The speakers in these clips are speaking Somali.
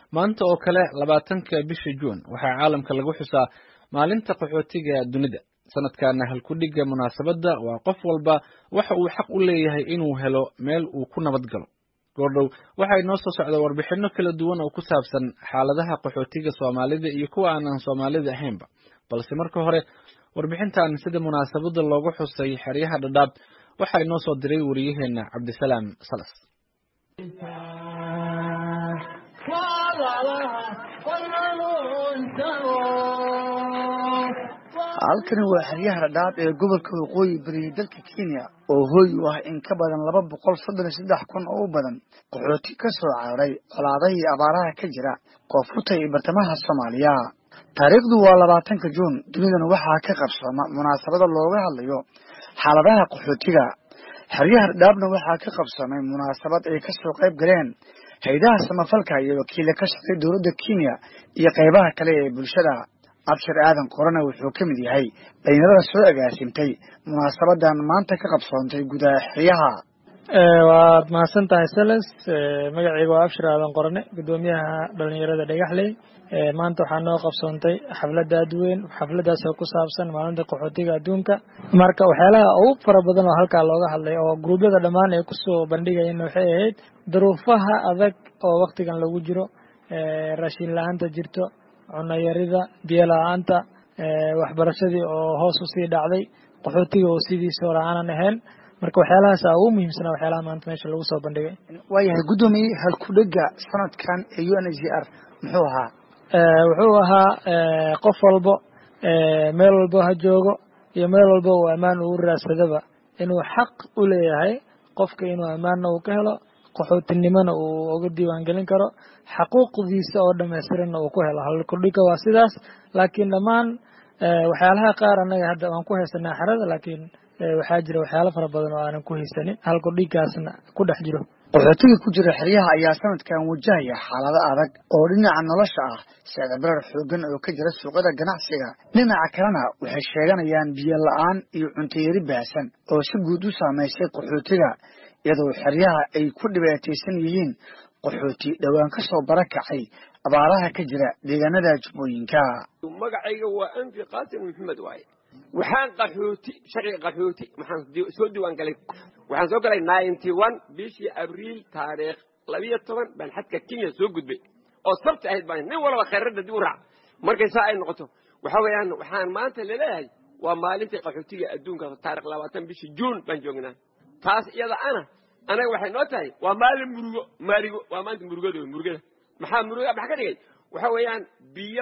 maanta oo kale 20-ka bisha Juun waxaa caalamka lagu xusaa maalinta qaxootiga dunida. sanadkan halkudhiga munaasabadda waa qof walba waxa uu xaq u leeyahay inuu helo meel uu ku nabad galo. goordhow waxay noo soo socda warbixino kala duwan oo ku saabsan xaaladaha qaxootiga Soomaalida iyo kuwa aan Soomaalida ahaynba. balse marka hore warbixintan sida munaasabadda loogu xusay xeryaha Dadaab waxay noo soo diray wariyaheena Cabdisalaam Salas. halkani waa xeryaha Dadaab ee gobolka Waqooyi Bari dalka Kenya oo hooy u ah in ka badan 233,000 oo badan qaxooti ka soo caaray colaadaha iyo abaaraha ka jira koonfurta iyo bartamaha Soomaaliya. taariikhdu waa 20ka Juun. dunidana waxaa ka qabsooma munaasabada looga hadlayo xaaladaha qaxootiga. xeryaha Dadaabna waxaa ka qabsoomay munaasabad ay ka soo qayb galeen hay'adaha samafalka iyo wakiilka ka shaqeeya dowladda Kenya iyo qaybaha kale ee bulshada. Abshir Aadan Qorana wuxuu ka mid yahay dhalinyarada soo agaasimtay munaasabadan maanta ka qabsoontay gudaha xeryaha. waad mahadsantahay Salas. magacaygu waa Abshir Aadan Qorane, gudoomiyaha dhalinyarada Dhagaxley. maanta waxaa noo qabsoontay xaflad aad u weyn, xafladaas oo ku saabsan maalinta qaxootiga adduunka. marka waxyaalaha ugu fara badan oo halkaa looga hadlay oo gruubyada dhammaan ay kusoo bandhigayeen waxay ahayd duruufaha adag oo waqtigan lagu jiro, raashin la'aanta jirto, cunno yarida, biyo la'aanta, waxbarashadii oo hoos u sii dhacday, qaxootiga oo sidiisa hore aanan ahayn. marka waxyaalahaas ugu muhiimsan waxyaalaha maanta meesha lagu soo bandhigay. waayahay gudoomiye, halkudhiga sanadkan ee UNHCR muxuu ahaa? wuxuu ahaa qof walba meel walba ha joogo iyo meel walba uu ammaan ugu raadsadaba inuu xaq u leeyahay qofka inuu ammaanna uu ka helo, qaxootinimana uu uga diiwaan gelin karo, xaquuqdiisa oo dhammaystiranna uu ku helo. halkudhiga waa sidaas, laakiin dhammaan waxyaalaha qaar annaga hadda waan ku haysanaa xerada, laakiin waxaa jira waxyaalo fara badan oo aanan ku haysanin halkudhigaasna ku dhex jiro. qaxootiga ku jira xeryaha ayaa sanadkan wajahaya xaalado adag oo dhinaca nolosha ah, sicir barar xoogan oo ka jira suuqyada ganacsiga. dhinaca kalena waxay sheeganayaan biyo la'aan iyo cunto yari baahsan oo si guud u saameysay qaxootiga, iyadoo xeryaha ay ku dhibaataysan yihiin qaxooti dhowaan ka soo barakacay abaaraha ka jira deegaanada Jubbooyinka. magacayga waa Anfi Qaasim Maxamed waaye. waxaan qaxooti sharci qaxooti waxaan soo diiwaan galay, waxaan soo galay 91 bishii Abriil taariikh 12 baan xadka Kenya soo gudbay oo sabti ahayd baan nin walba khayradda dib u raac. markay saa ay noqoto waxa weeyaan waxaan maanta leeyahay waa maalintii qaxootiga adduunka taariikh 20 bishii Juun baan joognaa. taas iyada anaga waxay noo tahay waa maalin murugo waa maanta murugada maxaa muruga ka dhigay waxa weeyaan biyo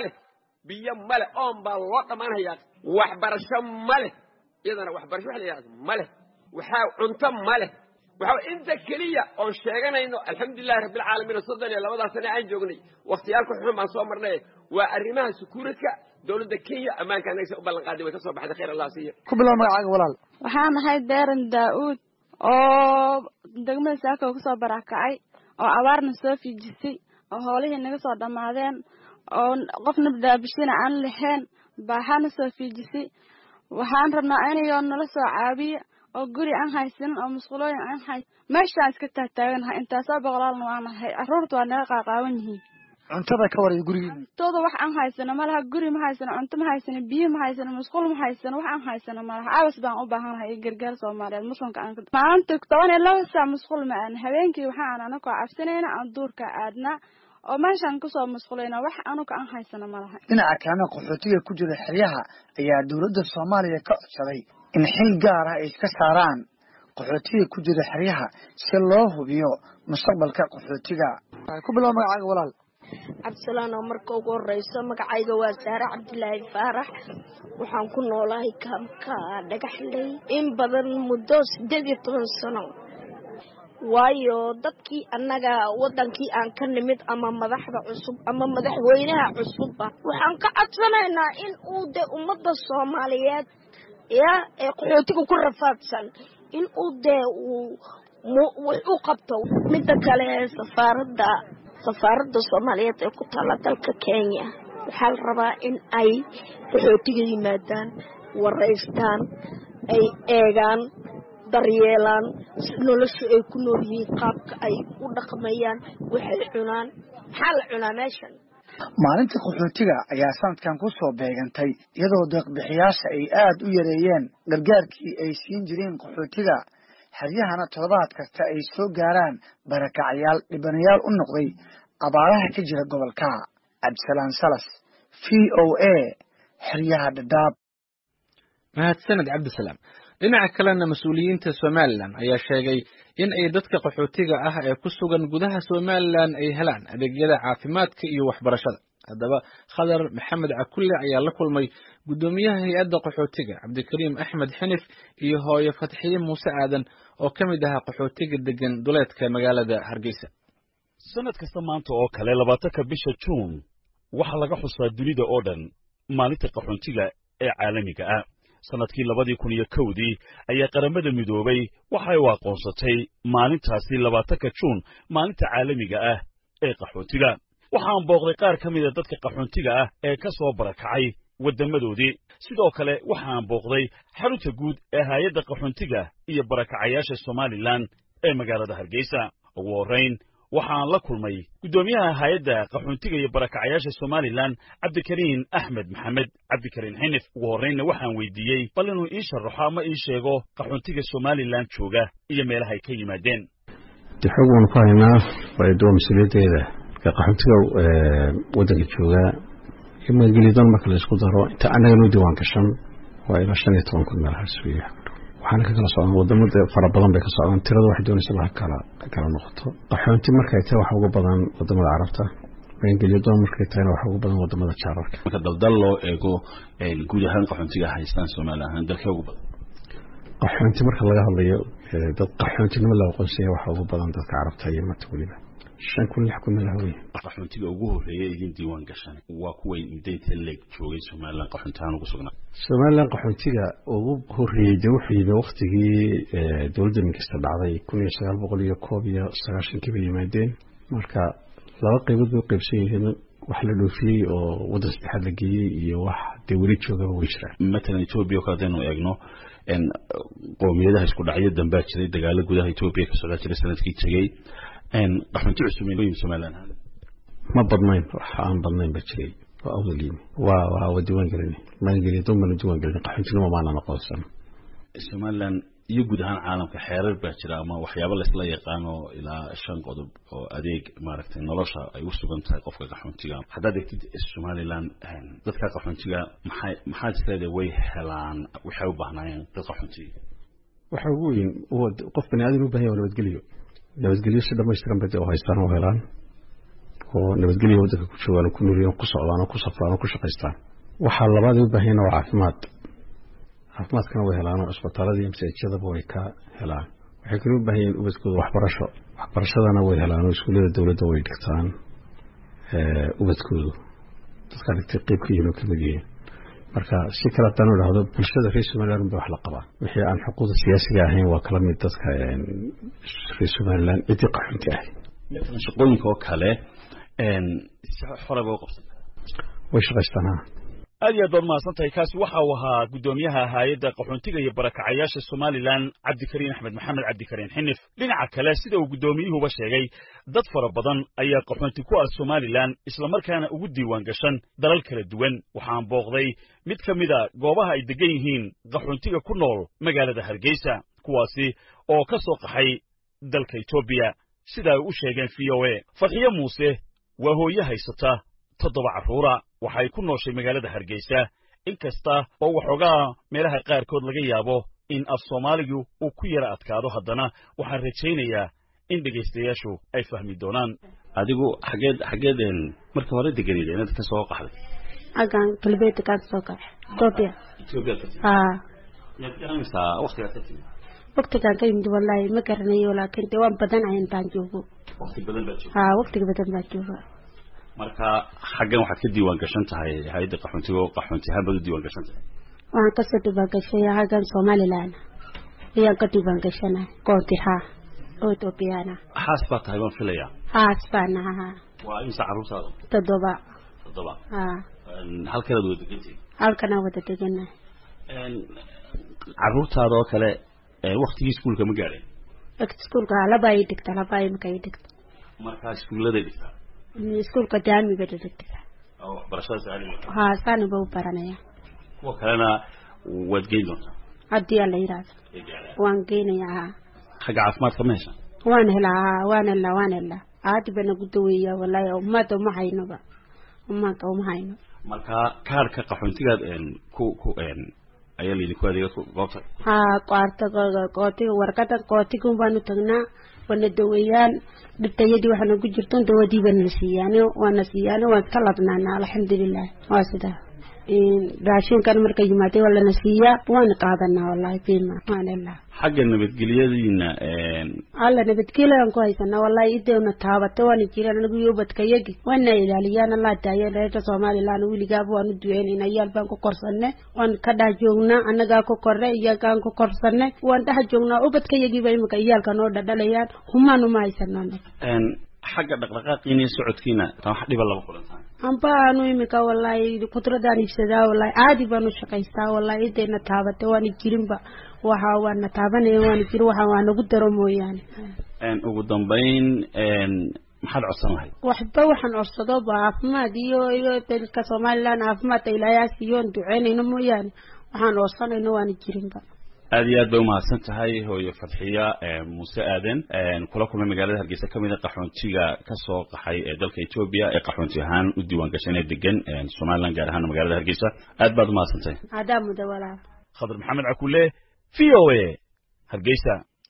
male oon baa loo dhamaanayaa, waxbarasho male, iyadana waxbarasho wax la yiraahdo male, waxa cunto male. waxa inta kaliya oo sheeganayno alxamdulillaah rabbil caalamiin 32 sano aan joognay waqtiyaalka xun aan soo marnay waa arrimaha sukuuradka dawladda Kenya amaanka anagsa u ballan qaaday way ka soo baxday khayr Allah siiyo. ku bilow magacaaga walaal. waxaan ahay Deeran Daawud oo degmada Saako ku soo barakacay oo abaarna soo fiijisay oo hawlihii naga soo dhamaadeen oo qofna daabishina aan lahayn baaxana soo fiijisay. waxaan rabnaa inayo nala soo caabiyo oo guri aan haysan oo mas'uuliyad aan hay meeshaan iska taaganahay intaas oo boqolaalna waan ahay, carruurtu waa naga qaaqaawan yihiin. cuntada ka waray gurigeena todo wax aan haysano malaha, guri ma haysano, cunto ma haysano, biyo ma haysano, mas'uul ma haysano, wax aan haysano malaha. aabas baan u baahanahay gargaar Soomaaliyeed muslimka aan maanta 12 saac mas'uul ma aan habeenkii waxaan anaka cabsanayna aan duurka aadna oo meeshaan ku soo mas'uulayna wax anaka aan haysano malaha. dhinaca kalena qaxootiga ku jira xeryaha ayaa dowladda Soomaaliya ka codsaday in xil gaar ah ay iska saaraan qaxootiga ku jira xeryaha si loo hubiyo mustaqbalka qaxootiga. ku bilow magacaaga walaal. Cabdisalaam oo marka ugu horeyso magacayga waa Saara Cabdilaahi Faarax. waxaan ku noolahay kaamka Dhagaxley in badan muddo 18 sano. waayo dadkii annaga wadankii aan ka nimid ama madaxda cusub ama madaxweynaha cusub waxaan ka codsanaynaa in uu ummadda Soomaaliyeed ee qaxootiga ku rafaadsan in uu wax u qabto. midda kale safaaradda Soomaaliyeed ee ku taala dalka Kenya waxaa la rabaa in ay qaxootiga yimaadaan, wareystaan, ay eegaan, daryeelaan nolosha ay ku nool yihiin, qaabka ay u dhaqmayaan, waxay cunaan maxaa la cunaa meeshan maalinta qaxootiga ayaa sanadkan ku soo beegantay iyadoo deeqbixiyaasha ay aad u yareeyeen gargaarkii ay siin jireen qaxootiga xeryahana toddobaad kasta ay soo gaaraan barakacayaal dhibanayaal u noqday abaaraha ka jira gobolka. Cabdisalaan Salas, VOA, xeryaha Dadaab. mahadsaned cabdisalaam. dhinaca kalena mas-uuliyiinta Somaliland ayaa sheegay in ay dadka qaxootiga ah ee ku sugan gudaha Somaliland ay helaan adeegyada caafimaadka iyo waxbarashada. haddaba Khadar Maxamed Cakulle ayaa la kulmay gudoomiyaha hay'adda qaxootiga Cabdikariim Axmed Xinif iyo hooyo Fatxiye Muuse Aadan oo ka mid ah qaxootiga degan duleedka magaalada Hargeysa. sanad kasta maanta oo kale 20ka bisha Juun waxa laga xusaa dunida oo dhan maalinta qaxootiga ee caalamiga ah. sanadkii 2001 ayaa qaramada midoobay waxay u aqoonsatay maalintaasi 20ka Juun maalinta caalamiga ah ee qaxootiga. waxaan booqday qaar ka mid ah dadka qaxootiga ah ee ka soo barakacay wadamadoodii. sidoo kale waxaan booqday xarunta guud ee hay'adda qaxootiga iyo barakacayaasha Somaliland ee magaalada Hargeysa. ugu horeyn waxaan la kulmay gudoomiyaha hay'adda qaxootiga iyo barakacayaasha Somaliland Cabdikariim Axmed Maxamed Cabdikariim Xinif. ugu horreynna waxaan weydiiyey bal inuu ii sharaxo ama ii sheego qaxootiga Somaliland jooga iyo meelaha ay ka yimaadeen. dixoon ku haynaa way doomsileedeeda ka qaxootiga wadanka jooga ima gelidan marka la isku daro inta anaga noo diiwaan gashan waa ila 15 kun meel hasuuya. waxaan ka kala socon wadamada fara badan bay ka socdaan tirada wax doonaysa wax kala noqoto. qaxoonti markay tahay wax ugu badan wadamada Carabta ingiliiska markay tahay wax ugu badan wadamada Jaarka. marka daldal loo eego guud ahaan qaxoontiga haystaan Soomaaliland dalka ugu badan qaxoonti marka laga hadlayo dad qaxoontinimo la aqoonsiyo wax ugu badan dadka Carabta iyo matwaliba 5 kun 6 kun meel haween. qaxoontiga ugu horeeyay idin diiwaan gashan waa kuwa indeynta leeg joogay Soomaaliland qaxoontaan ugu sugnaa. Soomaaliland qaxoontiga ugu horeeyay wuxuu yimid waqtigii dawladda Ingiriiska dhacday 1991 kii yimaadeen. marka laba qaybood oo qaybsan yihiin wax la dhoofiyay oo waddan saddexaad la geeyay iyo wax dawlad jooga oo jira. Matalan Ethiopia ka hadaynu eegno qowmiyadaha isku dhacyo dambe jiray dagaalo gudaha Ethiopia ka socda jiray sanadkii tagay qaxoonti cusub ee Soomaaliland ma badnayn waxaan badnayn ba jiray waa awliin waa diiwaan galin ma ingiliiska ma diiwaan galin qaxoontinimo ma aan aqoonsan. Soomaaliland iyo guud ahaan caalamka xeerar baa jira ama waxyaabo la isla yaqaano ilaa 5 qodob oo adeeg maaragtay nolosha ay u sugan tahay qofka qaxoontiga. hadda degtid Soomaaliland dadka qaxoontiga maxay isleedahay way helaan waxay u baahnayeen dad qaxoontiga waxa ugu weyn oo qof bani aadam u baahan yahay nabadgelyo si dhammaystiran bay u haystaan oo helaan oo nabadgelyo waddanka ku joogaan ku nooliyeen ku socdaan oo ku safraan oo ku shaqaystaan. waxa labaad u baahan yahay caafimaadkana way helaan oo isbitaalada iyo masaajidada way ka helaan. waxay kaloo u baahan yihiin ubadkooda waxbarashadana way helaan oo iskuulada dawladda way dhigtaan ubadkooda dadka dhigtay qayb ka yihiin oo kamid yihiin. marka si kala tan oo dhahdo bulshada reer Somaliland wax la qabaa wixii aan xuquuqda siyaasiga ahayn waa kala mid dadka reer Somaliland intii qaxoonti ah. Meeshan shaqooyinka oo kale xoraba u qabsan way shaqaystaan. aad iyo aad mahadsantahay. kaasi waxa uu ahaa gudoomiyaha hay'adda qaxoontiga iyo barakacayaasha Somaliland Cabdikariim Axmed Maxamed Cabdikariim Xinif. dhinaca kale sida uu gudoomiyuhuba sheegay dad fara badan ayaa qaxoonti ku ah Somaliland isla markaana ugu diiwaan gashan dalal kala duwan. waxaan booqday mid ka mid ah goobaha ay degan yihiin qaxoontiga ku nool magaalada Hargeysa kuwaasi oo ka soo qaxay dalka Ethiopia sida ay u sheegeen VOA. Fatxiye Muuse waa hooyo haysata 7 carruur waxay ku nooshay magaalada Hargeysa inkasta oo waxoogaa meelaha qaarkood laga yaabo in af Soomaaligu uu ku yara adkaado haddana waxaan rajaynayaa in dhageystayaashu ay fahmi doonaan. adigu xageed marka hore deganida inaad ka soo qaxday agan galbeed ka soo qaxay Ethiopia waqtiga ka yimid wallahi ma garanayo laakiin waan badan ayaan taan joogo waqti badan baa jooga. marka xagan waxaad ka diiwaan gashan tahay hay'adda qaxoontiga oo qaxoonti habadu diiwaan gashan tahay waxaan ka soo diiwaan gashay xagan Somaliland ayaan ka diiwaan gashanay qoontiha oo Ethiopia xaas baa tahay baan filayaa xaas baan waa imsa carruurtaada 7 halkana wada degantahay halkana wada deganay carruurtaada oo kale waqtigii iskuulka ma gaadhay iskuulka laba ay dhigta marka iskuulada dhigta iskuul ka daamiga dadka barashada saali ha saan buu baranaya وكلنا ودقيقون hadii la yiraahdo waan geenayaa xaga caafimaad sameeysa waan helaa aad bana gudaweeya wallahi umada ma haynaba marka kaarka qaxoontigaad ku ayaa leeyahay ku adeega goobta qaarta warqada qootiga baanu tagnaa wana daweeyaan dhibtayadii waxaana ku jirto dawadii bana siiyaan waan ka ladnaanaa alxamdulillaah waa sida raashinkan marka yimaatay wala nasiya waan qaadanaa wallahi fiima maanella xagga nabadgelyadiina alla nabadgelyan ku haysana wallahi ideena taabata waan jiraan anigu yoobadkayagi wana ilaaliyaan alla taayay Soomaaliland wiligaab waan u duweynaa yaal baan ku korsanay waan ka dhaajoognaa anaga ku korre iyagaan ku korsanay waan dhaajoognaa ubadkayagi bay imka yaalka noo dhadhalayaan humaanu ma haysanaa xagga dhaqdhaqaaqiina socodkiina tan wax dhiba laba kulantaan ampaanu imika wallahi kudradaan ibsadaa wallahi aadi baanu shaqaystaa wallahi ideena taabata waan jirinba waxa waan taabanay waan jir waxa waan ugu daro mooyaan ugu dambeyn maxaad codsan lahayd waxba waxaan codsado caafimaad iyo dadka Soomaaliland caafimaad ilaahay siiyoon duceynayno mooyaan waxaan codsanayno waan jirinba aad iyo aad bay umahadsan tahay hooyo Fadxiya Muuse Aadan kula kulmay magaalada Hargeysa kamid ah qaxoontiga ka soo qaxay ee dalka Ethiopia ee qaxoonti ahaan u diiwaan gashanay degan Soomaaliland gaar ahaan magaalada Hargeysa aad baad umahadsan tahay aadamu dawala Khadar Maxamed Akule VOA Hargeysa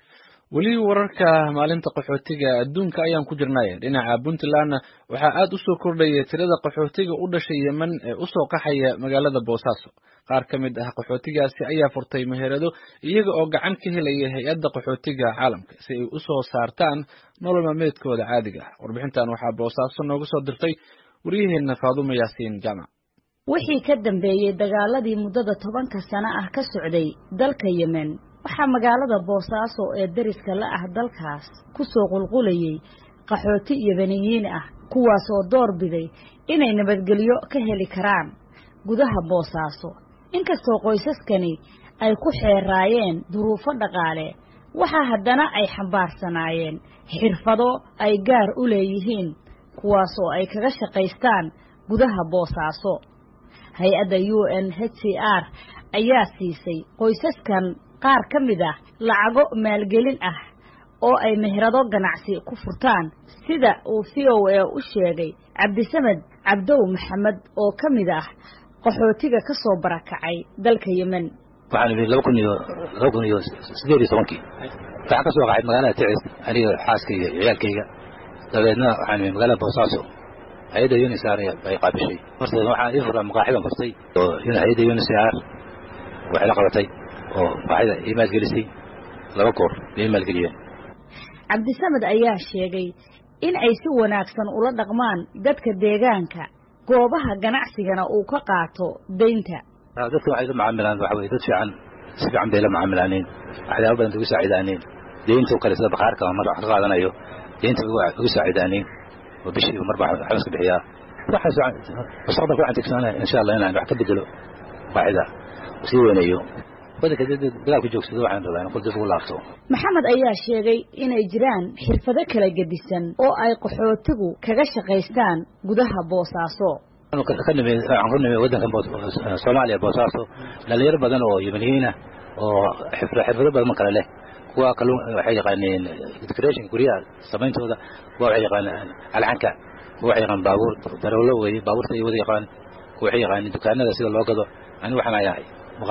weli wararka maalinta qaxootiga adduunka ayaan ku jirnay dhinaca Puntland waxa aad u soo kordhayay tirada qaxootiga u dhashay Yemen ee u soo qaxaya magaalada Boosaaso qaar kamid ah qaxootigaasi ayaa furtay meherado iyaga oo gacan ka helaya hay'adda qaxootiga caalamka si ay u soo saartaan nolol maalmeedkooda caadiga ah warbixintan waxa Boosaaso nooga soo dirtay wariyaheena Faadumo Yaasiin Jamac wixii ka dambeeyay dagaaladii muddada 10 sano ah ka socday dalka Yemen waxaa magaalada Boosaaso ee dariska la ah dalkaas ku soo qulqulayay qaxooti Yemeniyiin ah kuwaas oo door biday inay nabadgelyo ka heli karaan gudaha Boosaaso inkastoo qoysaskani ay ku xeeraayeen duruufo dhaqaale waxa haddana ay xambaarsanaayeen xirfado ay gaar u leeyihiin kuwaas oo ay kaga shaqaystaan gudaha Boosaaso hay'adda UNHCR ayaa siisay qoysaskan qaar ka mid ah lacago maalgelin ah oo ay meherado ganacsi ku furtaan sida uu VOA u sheegay Cabdisamed Cabdow Maxamed oo ka mid ah qaxootiga ka soo barakacay dalka Yemen waxaan idin 2018 waxaan ka soo qaxay magaalada Ticis aniga xaaskayga iyo ciyaalkayga dabeedna waxaan magaalada Boosaaso hay'adda UNHCR ay qaabishay martii waxaan idin furay maqaaxidan furtay oo hay'adda UNHCR waxay la qabatay oo waxay iimayl gelisay laba goor iimayl geliyeen Cabdisamed ayaa sheegay in ay si wanaagsan ula dhaqmaan dadka deegaanka goobaha ganacsigana uu ka qaato deynta dadka waxay macaamilaan waxa weey dad fiican si fiican bay la macaamilaaneen waxyaabo badan ugu saacidaaneen deynta oo kale sida bakhaarka ama wax ka qaadanayo deynta ugu saacidaaneen oo bishii marba xabas ka bixiyaa waxa mustaqbalka waxaan tigsanaa insha Allah inaan wax ka bedelo qaacida si weynayo wadaka dagaal ku joogsado waxaan rabaa in qodobku laafto Maxamed ayaa sheegay inay jiraan xirfado kala gedisan oo ay qaxootigu kaga shaqaystaan gudaha Boosaaso waxaan wadanka Soomaaliya Boosaaso dhalinyaro badan oo Yemeniyiin ah oo xirfado badan kala leh kuwa kale waxay yaqaaneen decoration guriyaha samayntooda waxay yaqaaneen alcanka waxay yaqaan baabuur darawlo way baabuurta ay wada yaqaan waxay yaqaaneen dukaanada sida loo gado ani waxaan ayahay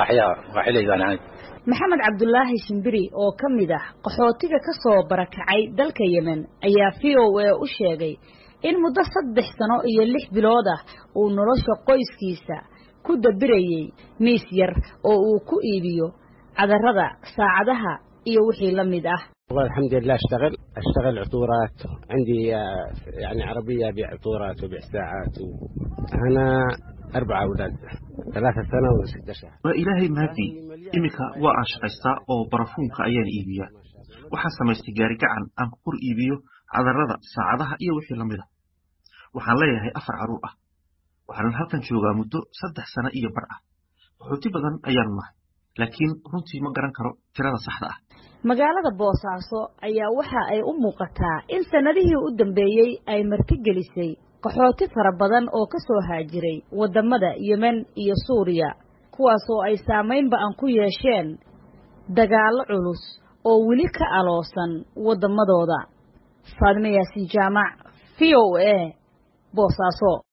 Maxamed Cabdullaahi Shimbiri oo ka mid ah qaxootiga ka soo barakacay dalka Yemen ayaa VOA u sheegay in muddo 3 sano iyo 6 bilood ah uu nolosha qoyskiisa ku dabirayay miis yar oo uu ku iibiyo cadarada saacadaha iyo wixii la mid ah والله الحمد لله اشتغل عطورات عندي يعني عربية ابيع عطورات وبيع ساعات انا 4 أولاد 3 سنة و6 شهر وإلهي مهدي إمك وأش قيستا أو برفونك أيان إيبيا وحسن استجارك عن أنقر إيبيو على الرضا ساعدها إيه وحي لمدة وحن ليه هي أفر عروقة وحن هلكن شوغا مدو 3 سنة إيه برأة وحوتي بدن أيان الله laakiin runtii ma garan karo tirada saxda ah. magaalada Boosaaso ayaa waxa ay u muuqataa in sanadihii u dambeeyay ay martigelisay qaxooti fara badan oo ka soo haajiray wadamada Yemen iyo Suuriya, kuwaas oo ay saameyn ba'an ku yeesheen dagaalo culus oo weli ka aloosan wadamadooda. Faadme Yaasiin Jaamac, VOA, Boosaaso.